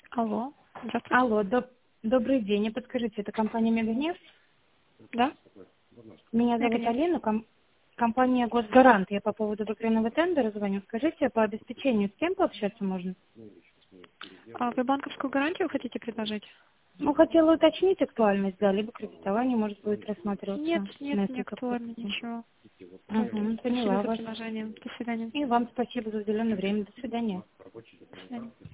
Алло, здравствуйте. Алло, добрый день. И подскажите, это компания Меганефть? Да? Меня зовут Меганефть. Алина, компания Госгарант. Я по поводу выкройного тендера звоню. Скажите, по обеспечению с кем пообщаться можно? А вы банковскую гарантию хотите предложить? Ну, хотела уточнить актуальность, да, либо кредитование может будет рассматриваться Нет, нет, не несколько актуально пунктов. ничего. Угу, Спасибо поняла за вас. предложение. До свидания. И вам спасибо за уделенное время. До свидания. До свидания.